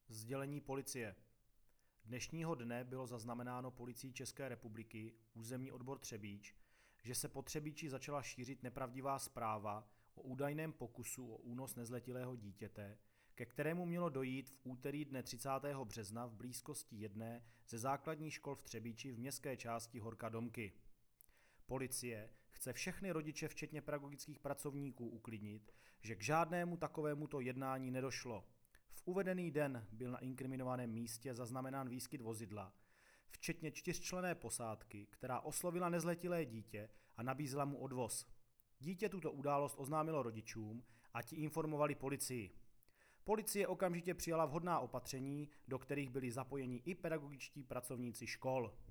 Sdělení policie. Dnešního dne bylo zaznamenáno policií České republiky, územní odbor Třebíč, že se po Třebíči začala šířit nepravdivá zpráva o údajném pokusu o únos nezletilého dítěte, ke kterému mělo dojít v úterý dne 30. března v blízkosti jedné ze základních škol v Třebíči v městské části Horka Domky. Policie chce všechny rodiče, včetně pedagogických pracovníků, uklidnit, že k žádnému takovémuto jednání nedošlo. V uvedený den byl na inkriminovaném místě zaznamenán výskyt vozidla, včetně 4členné posádky, která oslovila nezletilé dítě a nabízela mu odvoz. Dítě tuto událost oznámilo rodičům a ti informovali policii. Policie okamžitě přijala vhodná opatření, do kterých byli zapojeni i pedagogičtí pracovníci škol.